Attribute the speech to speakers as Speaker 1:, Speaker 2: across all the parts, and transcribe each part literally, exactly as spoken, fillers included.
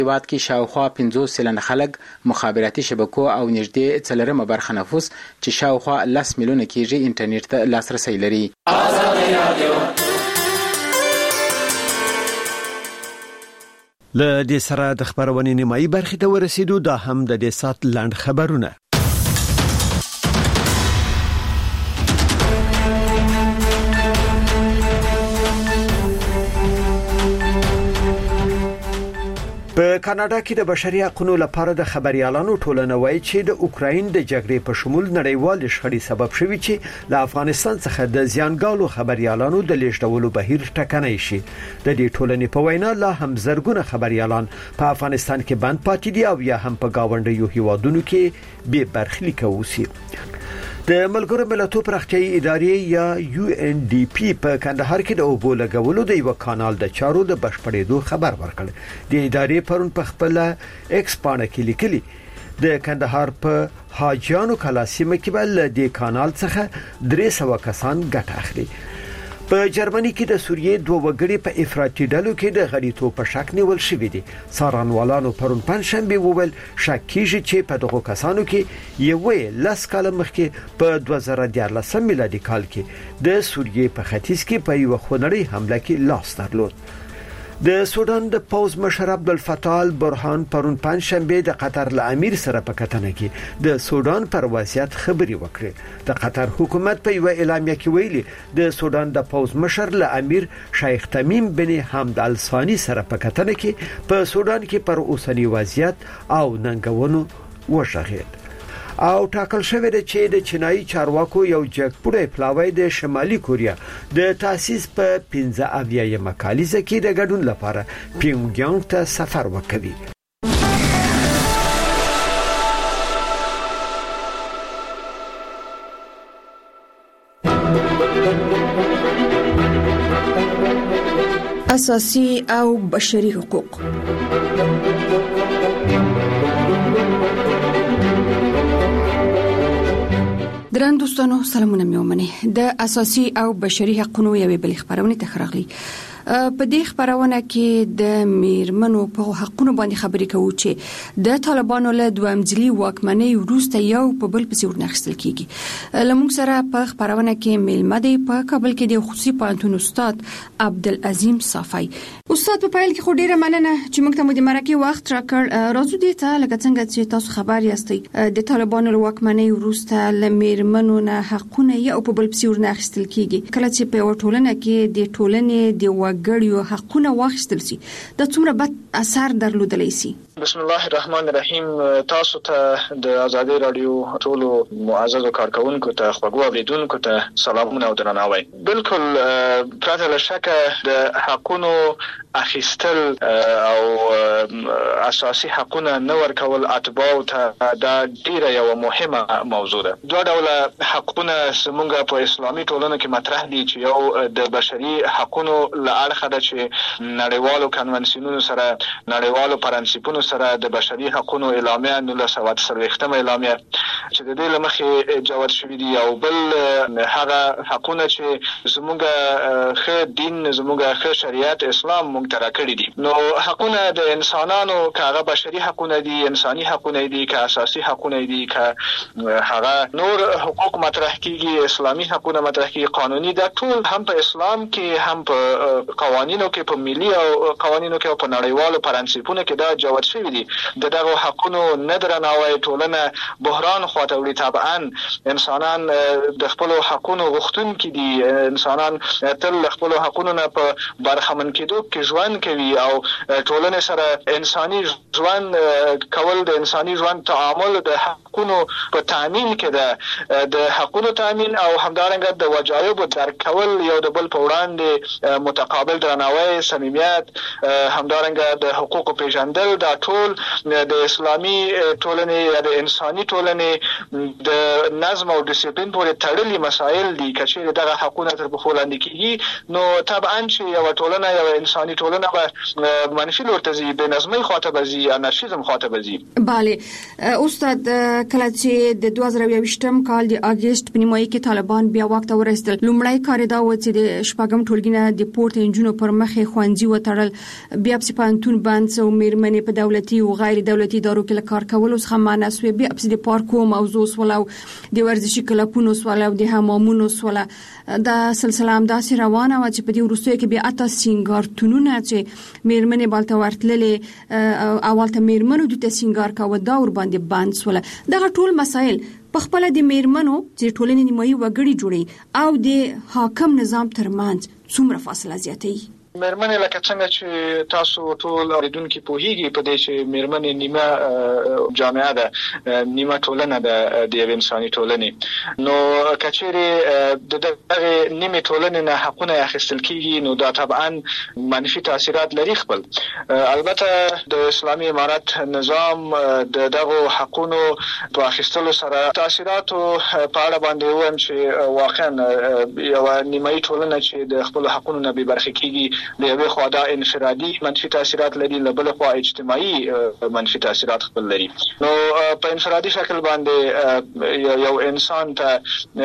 Speaker 1: هیواد کې شاوخوا پنځوس سلنه خلک مخابراتي شبکو او نږدې څلورمه برخه نفوس چې شاوخوا لس میلیونه کېږي انټرنیټ ته لاسرسی لري.
Speaker 2: له دې سره د خبرونې نیمایي برخې ته ورسېدو. دا هم د دې سات لاند خبرونه. په کاناډا کې د بشري حقوقو لپاره د خبريالانو ټولنه وایي چې د اوکراین د جګړې په شمول نړیوال شخړې سبب شوي چې له افغانستان څخه د زیانګالو خبريالانو د لیږدولو بهیر ټکنی شي. د دې ټولنې په وینا لا هم زرګونه خبريالان په افغانستان کې بند پاتې دي او یا هم په گاونډیو هیوادونو کې بې برخلیک اوسي. د ملګرو ملتونو پراختیايي ادارې یا یو ان ډي پی په کندهار کې د اوبو لګولو د یو کانال د چارو د بشپړېدو خبر ورکړ. د ادارې پرون په خپل ایکس باندې کې لیکلي د کندهار په حاجیانو کلا سیمه کې بل د کانال څخه درې سوه کسان ګټه اخلي. په جرمني کې د سوریې دوه وګړي په افراطي ډلو کې د غړیتوب په شک نیول شوی دي. څارنوالانو پرون پنځشنبه وویل شک کیږي چې په دغه کسانو کې یو لس کال مخکې په دوه زره دیارلس میلادي کال کې د سوریې په ختیځ کې په یو خونړۍ حمله کې لاس درلود. د سودان د پوز مشر عبدالفتاح البرهان پرون پنځشنبه د قطر له امیر سره په کتنه کې د سودان پر وضعیت خبري وکړه. د قطر حکومت په یو اعلامیه کې ویلي د سودان د پوز مشر له امیر شیخ تمیم بن حمد الثانی سره په کتنه کې په سودان کې پر اوسنی وضعیت او ننګونو وشغید. او ټاکل شوی دی چې د چینایي چارواکو یو جګپوړی پلاوی د شمالي کوریا د تاسیس په پنځه اویایم کالیزه کې د ګډون لپاره پیونګیانګ ته سفر وکوي.
Speaker 3: اساسي او بشري حقوق. درن دوستانو سلامونه مې ومني. د اساسي او بشري حقوقو یوې بل خبرونه تخرغلي. په دې خبرونه کې د میرمنو په حقوقو باندې خبرې کوو چې د طالبانو له دوامځلي واکمنۍ وروسته یو په بل پسې ورنخستل کیږي. لمونږ سره په خبرونه کې ملمدي په کابل کې د خصوصي پوهنتون استاد عبدالعظیم صافی. استاد په پیل کې خو ډیره مننه چې موږ ته مو د مرکه وخت راکړ. راځو دې ته لکه څنګه چې تاسو خبر یاستئ د طالبانو له واکمنۍ وروسته له میرمنو نه حقوقونه یو په بل پسې ورنخستل کیږي. کله چې په ټولنه کې د ټولنې د وګړیو حقونه واخیستل شي د څومره بد اثر درلودلی شي.
Speaker 4: بسم الله الرحمن الرحیم. تاسو ته د ازادي رادیو ټولو معززو کارکونکو ته خوږو اوریدونکو ته سلامونه او درناوی. بالکل پرته له شکه د حقونو اخیستل او اساسي حقونه نه ورکول اتباع ته دا ډیره یو مهمه موضوع ده. دوه ډول حقونه زموږ په اسلامي ټولنه کې مطرح دي چې یو د بشري حقونو له اړخه ده چې نړیوالو کنونسیونونو سره نړیوالو پرنسپونو سره د بشري حقوقو اعلامیه نولس سوه څلوېښتمه اعلامیه چې د دې لمخې جوړ شوی دی او بل هغه حقونه چې زموږ خې دین زموږ خې شریعت اسلام موږ ترا کړی دي. نو حقونه د انسانانو کاغه بشري حقونه دي انساني حقونه دي که اساسي حقونه دي که هغه نور حقوق مطرح کیږي اسلامي حقونه مطرح کیږي قانوني دا ټول هم په اسلام کې هم په قوانینو کې په ملي او قوانینو کې او په نړیوالو پرنسپونو کې دا جوړ شوی دي. د دغه حقونو ندرناوی ټولنه بحران خواته وړي. طبعا انسانان د خپل حقونو غوښتونکي دي. انسانان تل خپل حقونو نه په برخمن کېدو کې ژوند کوي او ټولنه سره انساني ژوند کول د انساني ژوند تعامل د حقونو په تامین کې ده. د حقونو تامین او همدارنګه د وجایب درک کول یو د بل په وړاندې متقابل درناوی صمیمیت همدارنګه د حقوقو پیژندل دا ټول د اسلامي ټولنې یا د انساني ټولنې چې د نظم او ډیسپلین پورې تړلي مسایل دي، کچې دغه حقونه تر پخو لاندې کیږي نو طبعا چې یو ټولنه یو انساني ټولنه به منفي لور ته ځي، بې نظمۍ خواته به ځي، انارشیزم خواته به ځي.
Speaker 3: بله استاد، کله چې د دوه زره یوویشتم کال د اگست په نیمایي کې طالبان بیا واک ته ورسېدل، لومړی کار دا و چې د شپږم ټولګي د پورته انجونو پر مخې خوندزي وتړل، بیا په پانتون باندې او میرمنې په دولتي او غیر دولتي ادارو کې کار کول اوس هم مناسب، بیا په د پارکو موضوع سولو د ورزشي کلبونو سولو د حمامونو سولو دا سلسله هم داسې روانه و چې په دې وروستیو کې بیا اته سینګارتونونه چې میرمنې بالته ورتللې اول ته میرمنو د سینګار کاوه دا ور باندې بند سوله. دغه ټول مسایل په خپل د میرمنو چې ټولنې نیمایي وګړي جوړي او د حاکم نظام ترمنځ څومره فاصله زیاتوي؟
Speaker 4: میرمنې لکه څنګه چې تاسو ټول اوریدونکو پوهیږي په دې چې میرمنې نیمه جامعه ده، نیمه ټولنه ده د یو انساني ټولنې، نو کچېری د دغه نیمه ټولنې نه حقونه اخیستل کیږي نو دا طبعا منفي تاثیرات لري خپل. البته د اسلامي امارت نظام د دغه حقونو په اخیستلو سره تاثیرات په اړه باندې وایم چې واقعا یو نیمه ټولنه چې د خپل حقونو نه به برخه کیږي له یوه خوا دا انفرادي منفي تاثیرات لري، له بل خوا اجتماعي منفي تاثیرات خپل لري. نو په انفرادي شکل باندې یو انسان ته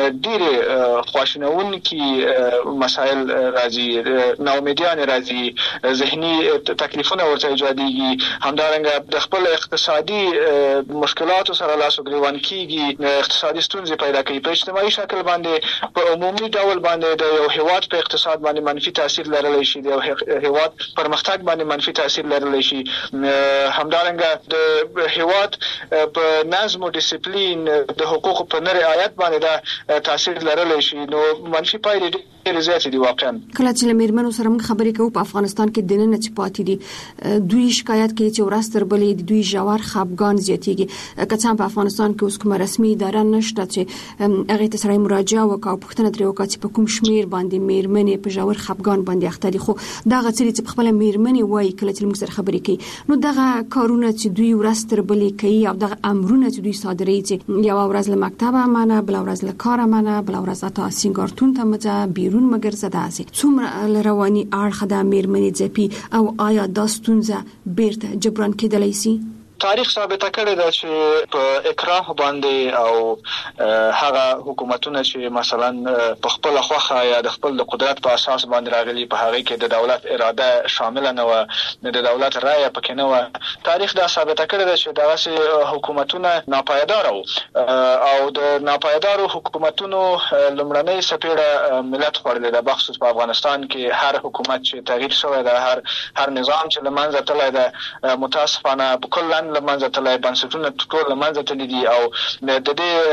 Speaker 4: ډېر خواشینونکي مسایل راځي، ناامیدیان راځي، ذهني تکلیفونه ورته ایجادېږي، همدارنګه د خپل اقتصادي مشکلاتو سره لاس او ګریوان کیږي، اقتصادي ستونزې پیدا کوي. په اجتماعي شکل باندې په عمومي ډول باندې د یو هیواد په اقتصاد باندې منفي تاثیر لرلی شي، د هیواد پرمختګ باندې منفي تاثیر لرلی شي، همدارنګه د هیواد په نظم او ډیسپلین د حقوقو په نه رعایت باندې دا تاثیر لرلی شي، نو منفي پایلې ډېرې زیاتې دي. واقعا
Speaker 3: کله چې میرمنو سره موږ خبرې کوو په افغانستان کې د نن چې پاتې دي دوی شکایت کوي چې ورځ تر بلې دوی ژور خپګان زیاتېږي، که څه په افغانستان کې اوس کومه رسمي اداره نشته چې هغه ته سره مراجعه وکړي او پوښتنه ترې وکړي چې په کوم شمیر باندې میرمنې په ژور خپګان باندې اخته دي. خو دغه څه چې خپل میرمنې وایي کله چې موږ سره خبرې کوي نو دغه کارونه چې دوی ورځ تر بلې کوي او دغه امرونه چې دوی صادروي چې یو ورځ له مکتبه منه، بل ورځ له کاره منه، بل ورځ اته سینګارتون ته مځه بیرون مګرځه، داسې څومره رواني اړخ د میرمنې ځپي او آیا دا ستونزه بیرته جبران کېدلی شي؟
Speaker 4: تاریخ ثابته کړی دا چې په اکراه باندې او هغه حکومتونه چې مثلا په خپل خوخه یا د خپل قدرت په اساس باندې راغلي، په هغه کې د دولت اراده شامل نه و، د دولت رائے پکې نه و. تاریخ دا ثابته کړی دا چې دغه حکومتونه ناپایدار او د ناپایدارو حکومتونو لمړنۍ سپېړه ملت خوړلې ده، بخصوص په افغانستان کې هر حکومت چې تغییر شوی ده، هر هر نظام چې لمنځه تللی ده، متاسفانه کلا لمنځه تللی، بنسټونه ټول لمنځه تللي دي او د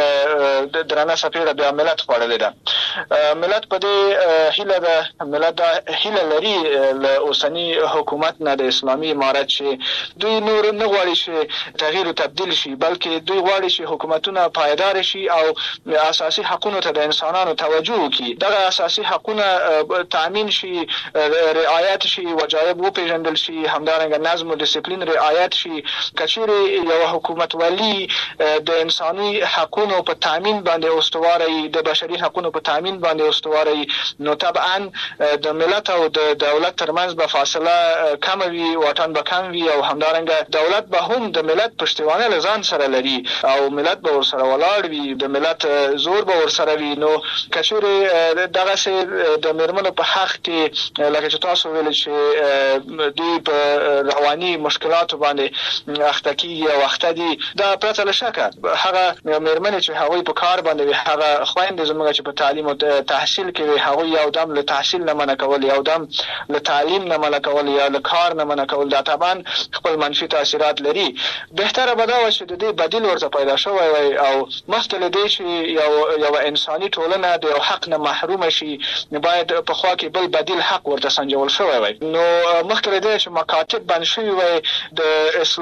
Speaker 4: دې درنه سپېړه بیا ملت خوړلې ده. ملت په دې هیله ده، ملت دا هیله لري له اوسني حکومت نه د اسلامي امارت چې دوی نور نه غواړي چې تغییر او تبدیل شي، بلکې دوی غواړي چې حکومتونه پایدار شي او اساسي حقوقو ته د انسانانو توجه وکړي، دغه اساسي حقوقونه تامین شي، رعایت شي، وجایب وپیژندل شي، همدارنګه نظم او ډیسپلین رعایت شي. کچېرې یو حکومت ولی د انساني حقوقو په تامین باندې استواري، د بشري حقوقو په تامین باندې استواري، نو طبعا د ملت او د دولت ترمنځ به فاصله کم وي، واټن به کم وي، او همدارنګه دولت به هم د ملت پښتوانه لزان سره لري او ملت به ورسره ولاړ وي، د ملت زور به ورسره وي. نو کچېرې دغه سه د میرمنو په حق کې لکه چې تاسو ویل چې دوی په رواني مشکلاتو باندې اخته کیږي او اخته دي، دا پرته له شکه هغه میرمنې چې هغوی په کار باندې وي، هغه خویندې زموږ چې په تعلیم او تحصیل کې وي، هغوی یو دم له تحصیل نه منع کول، یو دم له تعلیم نه منع کول یا له کار نه منع کول، دا طبعا خپل منفي تاثیرات لري. بهتره به دا وي چې د دې بدیل ورته پیدا شوی وي او مخکې له دې چې یو یو انساني ټولنه د یو حق نه محروم شي، باید په خوا کې بل بدیل حق ورته سنجول شوی وي. نو مخکې له دې چې مکاتب بند شوي وي د اصلاحي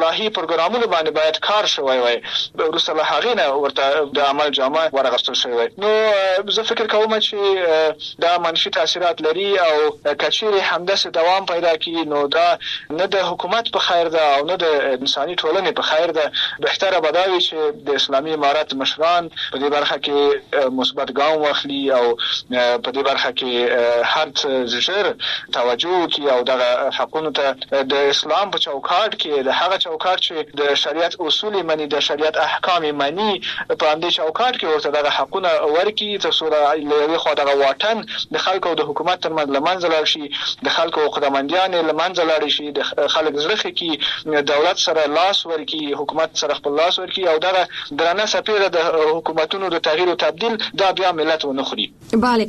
Speaker 4: پروګرامونو باندې باید کار شوی وای وروسته له هغې نه ورته د عمل جامه ورغستل شوی وای. نو زه فکر کوم چې دا منفي تاثیرات لري او کچېرې همداسې دوام پیدا کړي نو دا نه د حکومت په خیر ده او نه د انساني ټولنې په خیر ده. بهتره به دا وي چې د اسلامي امارت مشران په دې برخه کې مثبت ګام واخلي او په دې برخه کې هر څه ژر توجه وکړي او دغه حقونو ته د اسلام په چوکاټ کې د هغه چوکاټ چې د شریعت اصول مني د شریعت احکام مني په همدې چوکاټ کې ورته دغه حقونه ورکړي تر څو له یوې خوا دغه واټن د خلکو او د حکومت ترمنځ له منځه لاړ شي، د خلکو خدمتګان له منځه لاړ شي، د خلک زړه کې دولت سره لاس ورکړي، حکومت سره خپل لاس ورکړي او دغه درنه سپیره د حکومتونو د تغییر او تبديل دا بیا ملت ونه خوري.
Speaker 3: bale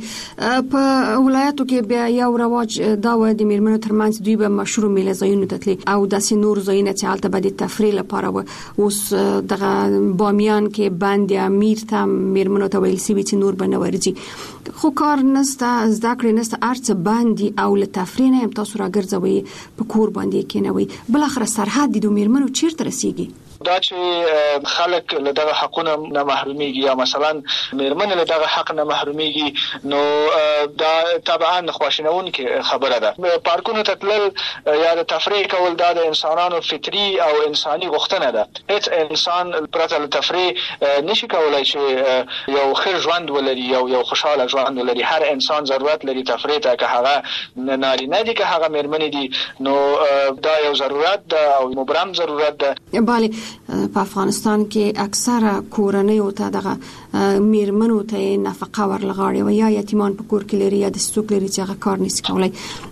Speaker 3: په ولایتو کې بیا یو رواج دا و د میرمنو ترمنځ دوی به مشهور میله ځایونو ته تللي او داسې نور ځایونه چې هلته به د تفریح لپاره و. اوس دغه بامیان کې بند امیر ته میرمنو ته ویل سوي چې نور به نه ورځي، خو کار نسته، زده کړې نسته، ارڅ باندې او له تفریح نه هم تاسو راګرځوي په کور باندې کېنوي. بل اخر سرحد د میرمنو چیرته رسیږي؟
Speaker 4: دا چې خلک له دغه حقونو نه محروميږي یا مثلا میرمن له دغه حق نه محروميږي نو دا طبعا خواشینون کې خبره ده. پارکونو ته تلل یا د تفریح کول دا د انسانانو فطري او انساني غوښتنه ده. هیڅ انسان پرته له تفریح نشي کولای چې یو ښه ژوند ولري او یو خوشاله ژوند ولري. هر انسان ضرورت لري تفریح ته، که هغه نارینه دي که هغه میرمن دي، نو دا یو ضرورت ده او مبرم ضرورت ده.
Speaker 3: bale په افغانستان کې اکثره کورنۍ او ته دغه میرمنو ته نفقه ورلغاړي و یا یتیمان په کور کې لري یا د څوک لري چې هغه کار نشي کولای.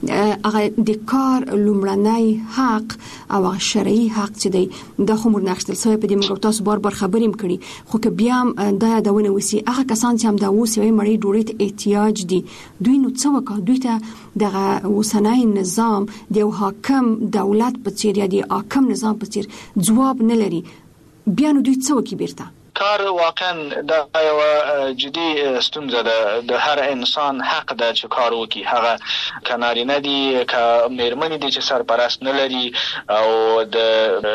Speaker 3: هغه د کار لومړنی حق او شرعي حق چې دی د خمر نخښتل سوی په دې موږ تاسو بار بار خبرې کړي، خو که بیا هم دا یادونه وسی هغه کسان چې هم دا اوسوي مړی ډوړې ته احتیاج دي، دوی نو څه وکړي؟ دوی ته دغه اوسنۍ نظام د حاکم دولت په څیر یا د حاکم نظام په څیر ځواب نه لري، بیا نو دوی څه وکړي؟ بیرته
Speaker 4: کار واقعا دا یو جدي ستونزه ده. د هر انسان حق ده چې کار وکړي، هغه کنارینه دي که میرمن دي چې سرپرست نه لري او د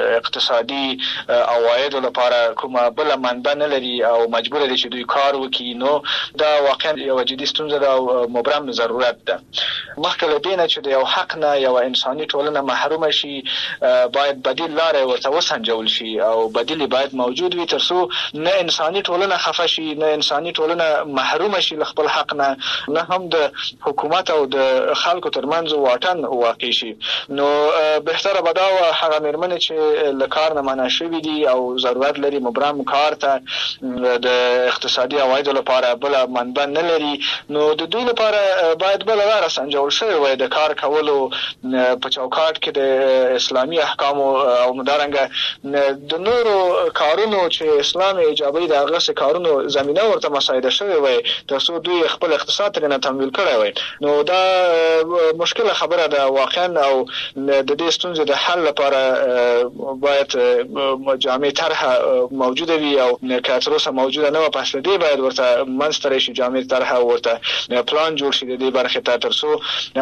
Speaker 4: اقتصادي عوایدو لپاره کومه بل منبع نه لري او مجبور دي چې دوی کار وکړي، نو دا واقعا یو جدي ستونزه ده او مبرم ضرورت ده. مخکې له دې نه چې د یو حق نه یو انساني ټولنه محروم شي، باید بدیل لارې ورته وسنجول شي او بدیل باید موجود وي تر څو نه انساني ټولنه خفه شي، نه انساني ټولنه محروم شي له خپل حق نه، نه هم د حکومت او د خلکو ترمنځ واټن واقع شي. نو بهتره به دا و هغه میرمنې چې له کار نه منع شوي دي او ضرورت لري مبرم کار ته د اقتصادي عوایدو لپاره بل منبع نه لري، نو د دوی لپاره باید بل لاره سنجول شوی وای د کار کولو په چوکاټ کې د اسلامي احکامو او مدارنګه د نورو کارونو چې اسلام ایجابي د هغه څه کارونو زمينه ورته مساعده شوی وای تر څو دوی خپل اقتصاد ترنه تمویل کړی وای. نو دا مشکله خبره ده واقعا او د دې ستونزې د حل لپاره باید جامع طرح موجوده وي او که تر اوسه موجوده نه و پس دې باید ورته منستر شي جامع طرح ورته پلان جوړ شي د دې برخه ته تر څو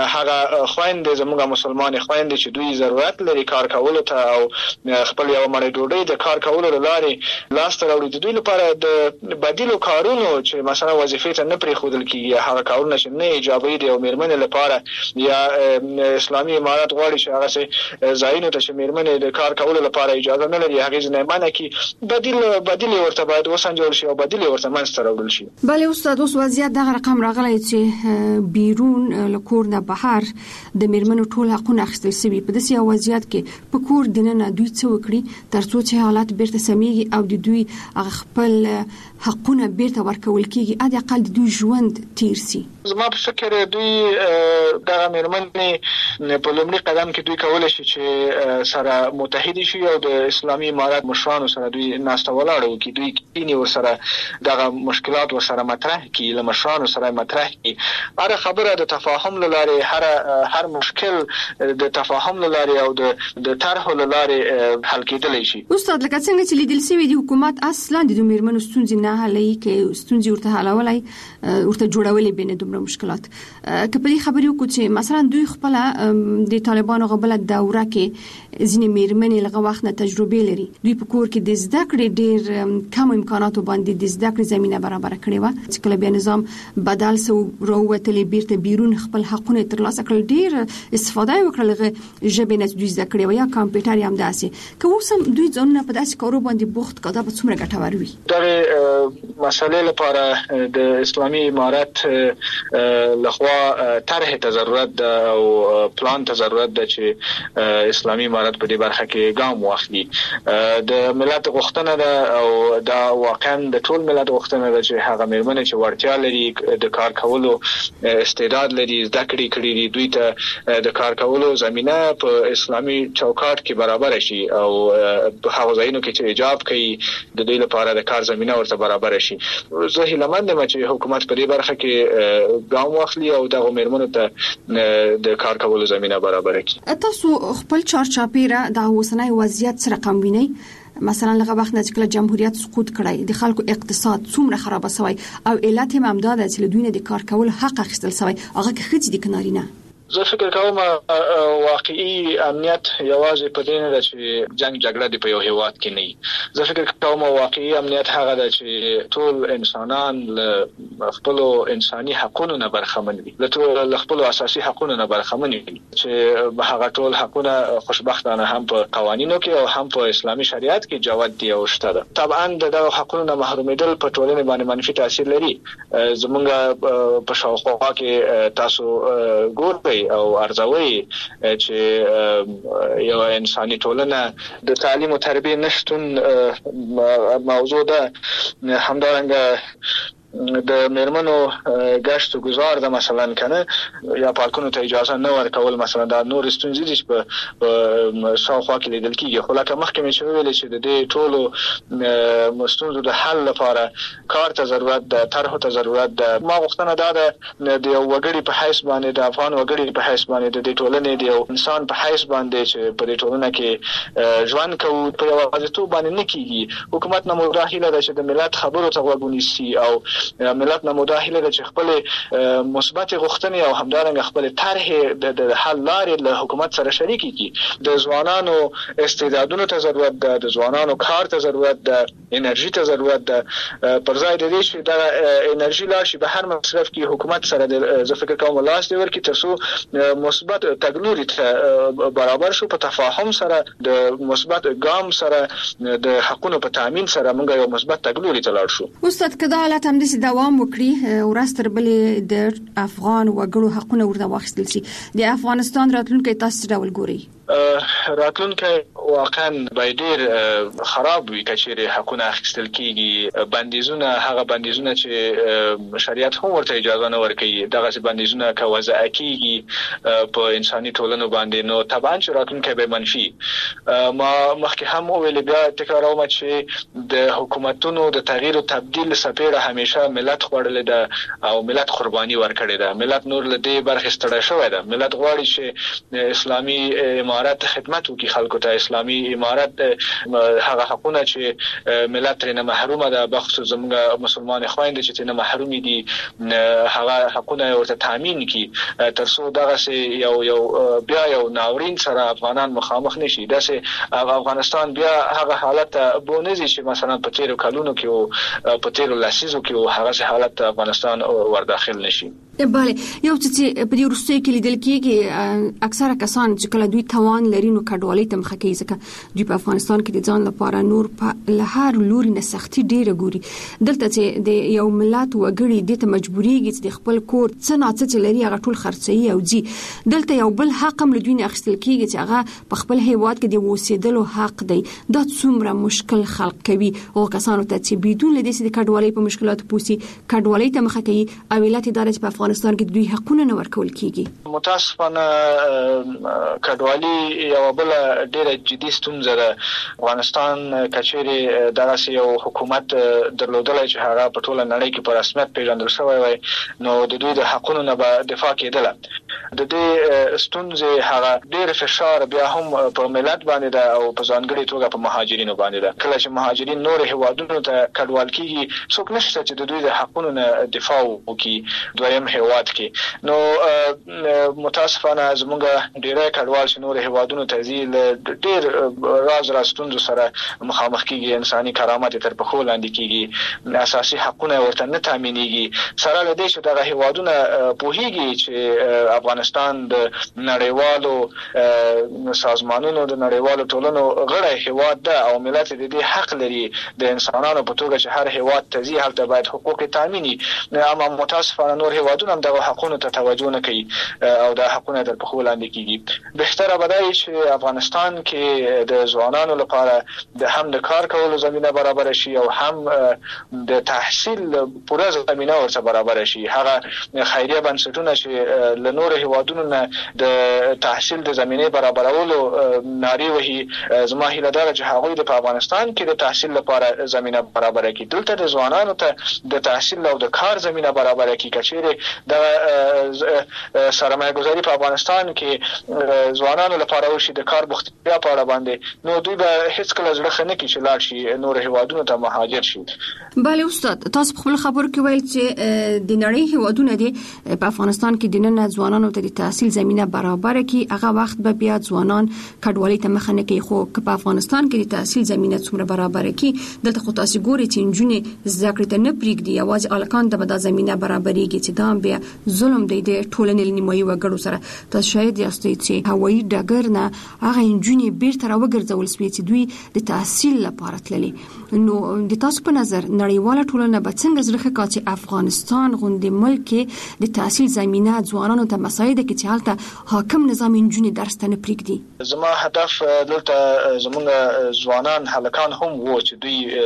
Speaker 4: هغه خويند زموږ مسلمان خويند چې دوی ضرورت لري کار کولو ته او خپل یو مړی ډوډۍ د کار کولو لپاره لاس ته راوړي. د دوی لپاره د بدیلو کارونو چې مثلا وظیفه ته نه پرې خودل کیږي، هغه کارونه چې نه ایجابي دي او میرمن لپاره یا اسلامي امارات غواړي چې هغه سه زاینو ته چې میرمن د کار کولو لپاره اجازه نه لري هغه نه معنی کی بدیل بدیل ورته باید وسنجول شي او بدیل ورته منځ ته راوړل شي.
Speaker 3: بله استاد، اوس وضعیت دغه رقم راغلی چې بیرون له کور نه بهر د میرمنو ټول حقونه اخیستل شوي. په داسې وضعیت کې په کور دننه دوی څه وکړي تر څو چې حالات بیرته سمېږي او د دوی خپل حقونه بیرته ورکول کیږي، اته اقل د دوی ژوند تیر سي؟
Speaker 4: زما په فکر دوی دغه میرمنې په لومړي قدم کې دوی کولای شي چې سره متحد شي او د اسلامي امارات مشرانو سره دوی ناسته ولاړه وکړي، دوی کینی ورسره دغه مشکلات ورسره مطرح کړي، له مشرانو سره مطرح کړي. هر خبره د تفاهم لاره، هر هر مشکل د تفاهم لاره او د د طرح لاره حل کېدلی شي.
Speaker 3: استاد، لکه څنګه چې لیدل شوی دی حکومت اصلا د میرمنو ستونزې نه حلوي، کې ستونزې ورته حلولای ورته جوړولې بنه دومره دومره مشکلات که په دې خبرې وکړو چې مثلا دوی خپل د طالبانو غبل دوره کې ځینې میرمنې لغه وخت نه تجربه لري دوی په کور کې د زده کړې ډېر کم امکاناتو باندې د زده کړې زمينه برابر کړې و چې کله بیا نظام بدل سو راوتلې بیرته بیرون خپل حقونه ترلاسه کړل ډېر استفاده وکړل ژبه نه دوی زده کړې و یا کمپیوټر هم داسې که اوس هم دوی ځانونه په داسې کارو باندې بوخت کړه به څومره ګټور وي
Speaker 4: دا مسئله لپاره د اسلامي امارت لخوا طرح ته ضرورت ده او پلان ته ضرورت ده چې اسلامي امارت په دې برخه کې ګام واخلي د ملت غوښتنه ده او دا واقعا د ټول ملت غوښتنه ده چې هغه مېرمنې چې وړتیا لري د کار کولو استعداد لري زده کړې کړې دي دوی ته د کار کولو زمينه په اسلامي چوکاټ کې برابر شي او په هغه ځایونو کې چې ایجاب کوي د دوی لپاره د کار زمينه ورته برابر شي زه هیله مند یم چې حکومت په دې برخه کې ګام واخلي او د مېرمنو ته د کار کولو زمينه برابر کړي
Speaker 3: تاسو خپل چارچاپیره د اوسنۍ وضعیت سره کوم وینئ مثلا لغه وخت نه چې جمهوریت سقوط کړی د خلکو اقتصاد څومره خراب شوی او علت هم امداد چې دوی نه د کار کول حق اخیستل شوی هغه کې خځې د کنارینه
Speaker 4: زه فکر کوم واقعي امنیت یوازې په دې نه ده چې جنگ جګړه دی په یو هیواد کې نه زه فکر کوم واقعي امنیت هغه ده چې ټول انسانان له خپل انساني حقوقو نه برخمن دي له ټول خپل اساسي حقوقو نه برخمن دي چې هغه ټول حقوقونه خوشبختانه هم په قوانینو کې او هم په اسلامي شریعت کې جوت دي او شته ده طبعا د حقوقو نه محرومیدل په ټولنه باندې منفي تاثیر لري زمونږ په شاوخوا کې تاسو ګورئ او ارزوي چې یو انساني ټولنه د تعلیم او تربیه نشټون موضوع ده همدارنګه د میرمنو گشت و گذار د مثلا کنه یا پارکونو ته اجازه نه ورکول مثلا د نور ستونزې دي په شاوخوا کې لیدل کیږي خو لکه مخکې مې شویل چې د دې ټولو مستونزو د حل لپاره کار ته ضرورت ده طرح ته ضرورت ده ما غوښتنه ده د یو وګړي په حیث باندې د افغان وګړي په حیث باندې د دې ټولنې د یو انسان په حیث باندې چې په دې ټولنه کې ژوند کوو په یو ازتو باندې نه کیږي حکومت نه مداخله ده چې د ملت خبرو ته وګونیسي او ملت نه مداخله ده چې خپل مثبت غوښتنې او همدارنګه خپل طرح د حل لارې له حکومت سره شریک کړي د ځوانانو استعدادونو ته ضرورت ده د ځوانانو کار ته ضرورت ده انرژي ته ضرورت ده پر ځای د دې چې د انرژي لار شي به هر مصرف کې حکومت سره د زه فکر کوم لاس دی ورکی ترڅو مثبت تګلوري ته برابر شو په تفاهم سره د مثبت ګام سره د حقوقو په تامین سره موږ یو مثبت تګلوري ته لاړ شو
Speaker 3: استاد کدا حالت هم د دوام وکړي ورستر بلې د افغان وګړو حقونه ورته واخیستل شي د افغانستان راتلونکي تاسو ډول ګوري
Speaker 4: راتلونکي واقعا باید ډیر خراب وي کچېره حقونه اخیستل کیږي بندیزونه هغه بندیزونه چې شریعت هم ورته اجازه نه ورکوي دغه بندیزونه که وضع کیږي په انساني ټولنو باندې نو طبعا چې راتلونکي به منفي ما مخکې هم ویل بیا تکراروم چې د حکومتونو د تغییر او تبديل سپیره همیشه ملت خورل ده او ملت قرباني ورکړي ده ملت نور له دې برخه ستړی شوی ده ملت غواړي چې اسلامي امارت خدمت وکړي خلکو ته اسلامي امارت هغه حقونه چې ملت نه محروم ده بخصوص زموږ مسلمان خويند چې نه محروم دي هغه حقونه ورته تامین کړي ترڅو دغه یو یو بیا یو ناورین سره افغانان مخامخ نشي داسې افغانستان بیا هغه حالت بونځي چې مثلا په تیرو کلونو کې او په تیرو لسیزو کې هغه حالت افغانستان ور داخل نشي
Speaker 3: بله یو چې په دې وروستي کې لیدل کېږي اکثره کسان چې کله دوی توان لري نو کډوالۍ ته مخه کوي ځکه دوی په افغانستان کې د ځان لپاره نور په لهر لوري نه سختي ډیره ګوري دلته چې د یو ملت وګړي د ته مجبوريږي چې خپل کور څه ناڅه چې لري هغه ټول خرڅي او جی دلته یو بل حق هم لدوی نه اخیستل کېږي چې هغه په خپل هیواد کې د اوسېدلو حق دی دا څومره مشکل خلق کوي او کسانو ته چې بدون لدې چې د کډوالۍ په مشکلات پوسی کډوالۍ ته مخه کوي او ولایت ادارې په افغانستان کې دوی حقونه نه ورکول کیږي
Speaker 4: متاسفانه کډوالۍ یو بل ډیره جدي ستونزه ده. افغانستان کچېری دغه یو حکومت درلودلای چې هغه په ټوله نړۍ کې په رسمیت پیژندل شوی وي نو د دوی د حقونو نه به دفاع کېدله. د دې ستونزې هغه ډېر فشار بیا هم په ملت باندې ده او په ځانګړي توګه په مهاجرینو باندې ده. کله چې مهاجرین نور هیوادونو ته کډوال کیږي څوک نشته چې د دوی د حقونو نه دفاع وکړي دویم هیواد کې. نو متاسفانه زموږ ډېری کډوال چې نور هیوادونو ته ځي ډېر راز راز ستونزو سره مخامخ کیږي، انساني کرامت تر پښو لاندې کیږي، اساسي حقونه ورته نه تامینېږي. سره له دې چې دغه هیوادونه پوهیږي چې افغانستان د نړیوالو سازمانونو د نړیوالو ټولنو غړی هیواد ده او ملت د دې حق لري د انسانانو په توګه چې هر هیواد ته ځي هلته باید حقوق تامیني. اما متاسفانه نور هیوادونه هم دغه حقونو ته توجه نه کوي او د حقونه تر پښو لاندې کیږي. بهتره به دا چې افغانستان کې د ځوانانو لپاره د هم د کار کولو زمينه برابر شي او هم د تحصیل پوره زمينه ورته برابر شي. هغه خیریه بنسټونه چې له نور هیوادونو نه د تحصیل د زمينه برابرولو ناری وهي، زما هیله ده چې هغوی د افغانستان کې د تحصیل لپاره زمينه برابر کړي. دلته د ځوانانو ته د تحصیل او د کار زمينه برابر کړي. کچېره د سرمایه‌گذاري په افغانستان کې ځوانانو لپاره وشي د کار بوختیا په اړه باندې نو دوی به هیڅ کله زړه خنه کې چې لاړ شي نور هیوادونو ته مهاجر شي.
Speaker 3: بله استاد، تاسو په خپل خبرو کې ویل چې د نړۍ هیوادونه دي په افغانستان کې د نن ځوانانو ته د تحصیل زمينه برابر کړي. هغه وخت به بیا ځوانان کډوالۍ ته مخه نه کوي. خو په افغانستان کې د تحصیل زمينه څومره برابر کړي دلته خو تاسو ګورئ چې نجونې زده کړې ته نه پریږدي، یوازې الکان ته به دا زمينه برابرېږي چې دا بیا ظلم دی د ټولنې نیمایي وګړو سره. تاسو شاید یاستئ چې هوایي ډګر نه هغه نجونې بیرته راوګرځول سوې چې دوی د تحصیل لپاره تللي. نو د تاسو په نظر نړیواله ټولنه به څنګه زړه ښه چې افغانستان غوندې ملک کې د تحصیل زمينه ځوانانو ته مساعده کړي چې هلته حاکم نظام نجونې درس ته نه پریږدي؟ زما
Speaker 4: هدف دلته زموږ ځوانان هلکان هم وو چې دوی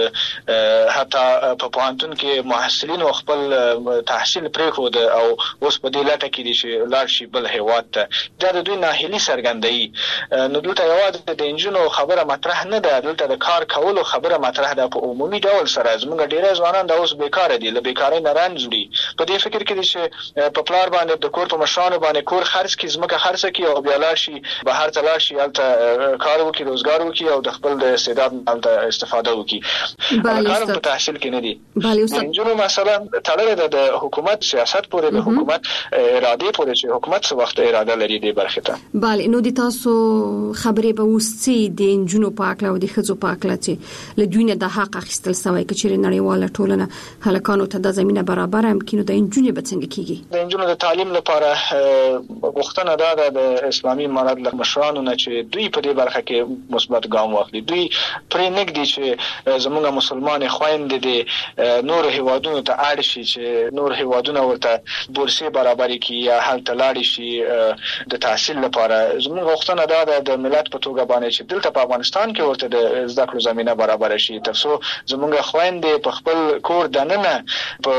Speaker 4: حتی په پوهنتون کې محصلین خپل تحصیل پرېښود او اوس په دې لټه کې دي چې لاړ شي بل هیواد ته. دا د دوی ناهیلي څرګندوي. نو دلته یوازې د انجونو خبره مطرح نه ده، دلته د کار کولو خبره مطرح ده. په عمومي ډول سره زموږ ډېر ځوانان د اوس بیکاره دي، له بیکارۍ نه رنځ وړي. په دې فکر کې دي چې په پلار باندې د کور په مشرانو باندې کور خرڅ کړي، ځمکه خرڅ کړي او بیا لاړ شي بهر ته لاړ شي، هلته کار وکړي، روزګار وکړي او د خپل د استعداد هلته استفاده وکړي. کار په تحصیل کې نه دي. د انجونو مسله تړلې ده د حکومت سیاست پورې، د حکومت اراده پورې چې حکومت څه وخت اراده لري دې برخه ته.
Speaker 3: بله، نو د تاسو خبرې به اوسې د انجونو په اړه او د ښځو په اړه چې له دوی نه د حق اخیستل سوی چې نړیواله ټولنه هلکانو ته د زمينه برابر هم کینو د انجونو به څنګه کیږي؟
Speaker 4: د انجونو د تعلیم لپاره غوښتنه ده د اسلامي امارت له مشرانو نه چې دوی په دې برخه کې مثبت ګام واخلي. دوی پرې نګدي چې زموږ مسلمان خويندې دي نور هیوادونو ته اړ شي چې نور هیوادونه ورته بورسي برابر کړي یا هلته لاړ شي د تحصیل لپاره. زموږ غوښتنه ده د ملت په توګه باندې چې دلته په افغانستان کې ورته د زده کړو زمينه برابر شي ترڅو زموږ خويندې په خپل کور دننه په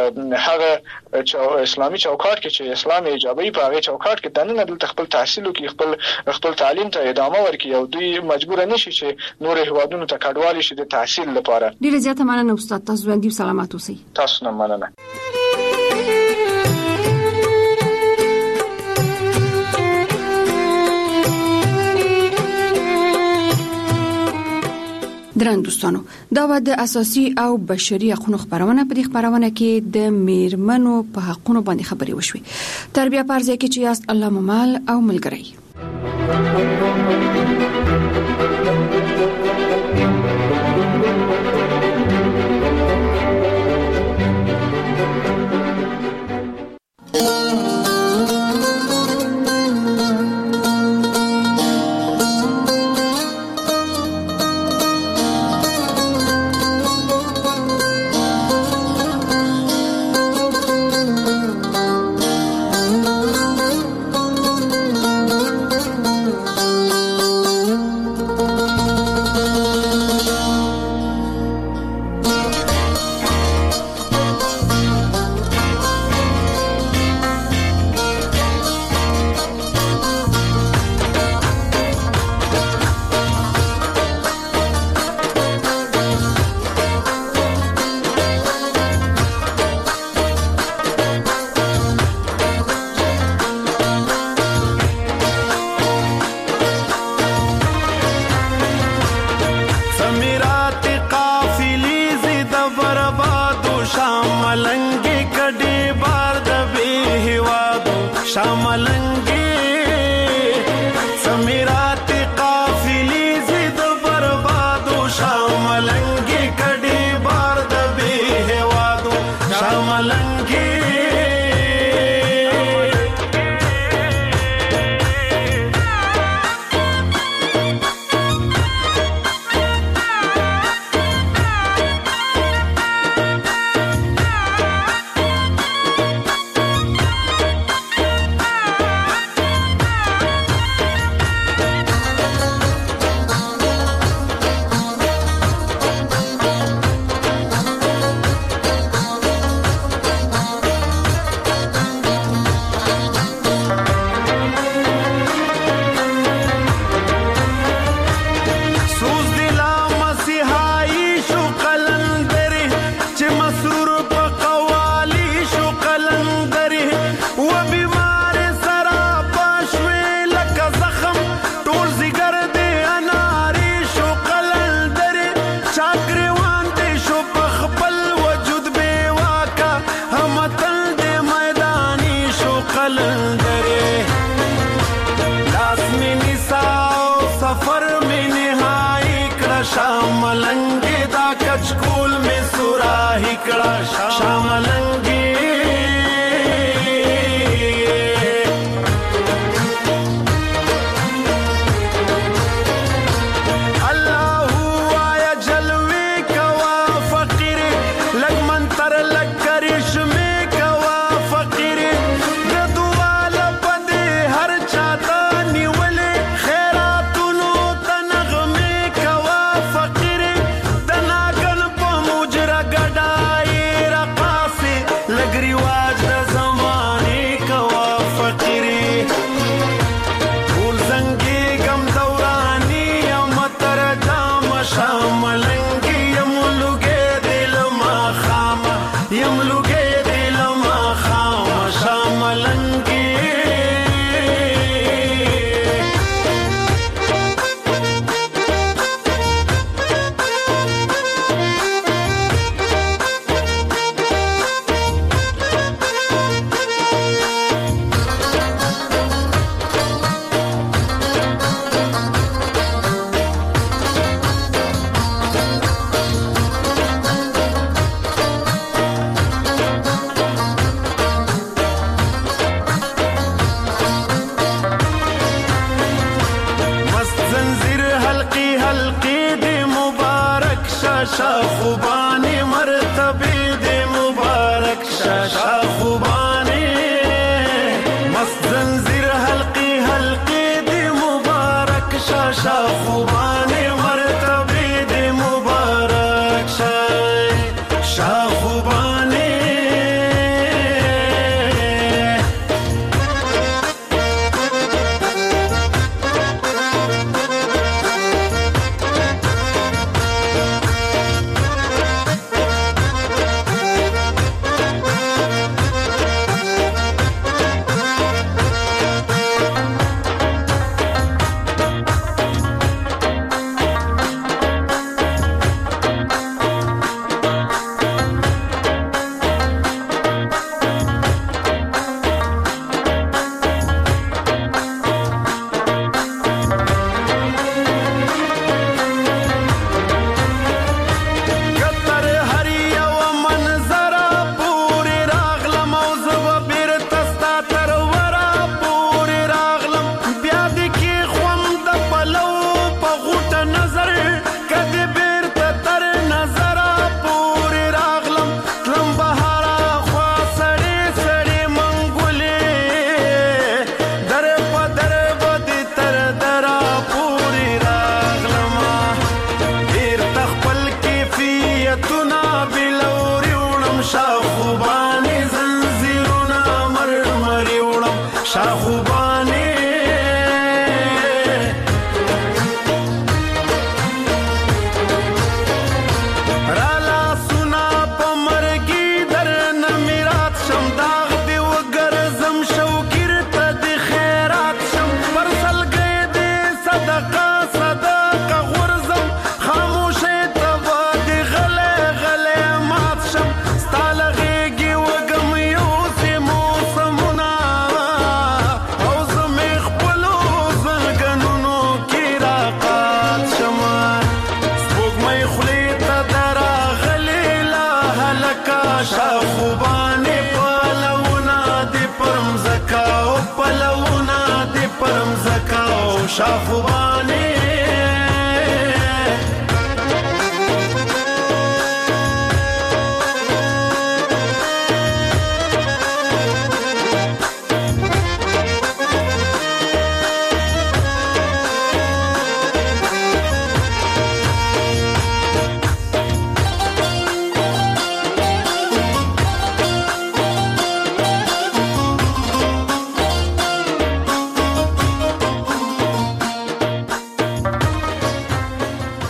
Speaker 4: هغه اسلامي چوکاټ کې چې اسلام ایجابي په هغه چوکاټ کې دننه دلته خپل تحصیل وکړي، خپل خپل تعلیم ته ادامه ورکړي او دوی مجبور نشي چې نور هیوادونو ته کډوالي شي د تحصیل لپاره.
Speaker 3: ډیره زیاته مننه استاد، تاسو ژوندۍ سلامات اوسئ.
Speaker 4: تاسو نه مننه.
Speaker 3: درن دوستانو، دا و د اساسي او بشري حقوقو خبرونه. په دې خبرونه کې د میرمنو په حقوقو باندې خبرې وشوي. تربیه پرځه کې چې یاست الله ممال او ملګری.
Speaker 5: سمیرات قافلی زید بربادو شاملنگی کډی بار د بی هوادو شاملنگی سمیرات قافلی زید بربادو شاملنگی کډی بار د بی هوادو شاملنگی شاملنگی دا کچکول میں سوراہی کڑا شاملنگی اللہ آیا جلوے کوا فقیر لگ منتر لگ کرش میں کوا فقیر دعا لپدے ہر چاہتا نیولے خیراتونو تنغمے کوا فقیر دناگن پا مجرہ گڑائی رقاسی لگ رواج دا زمانے کوا فقیری پھول زنگی گم دورانی یم ترجام شاملنگی یم لگے دل ما خام یم لگے دل ما خام شاملنگی مست زنجیر حلقی حلقی دی مبارک شاشا خوبانی مرتبی دی مبارک شاشا خوبانی مست زنجیر حلقی حلقی دی مبارک شاشا خوبانی مرتبی دی مبارک شاشا خوبانی دا خوبان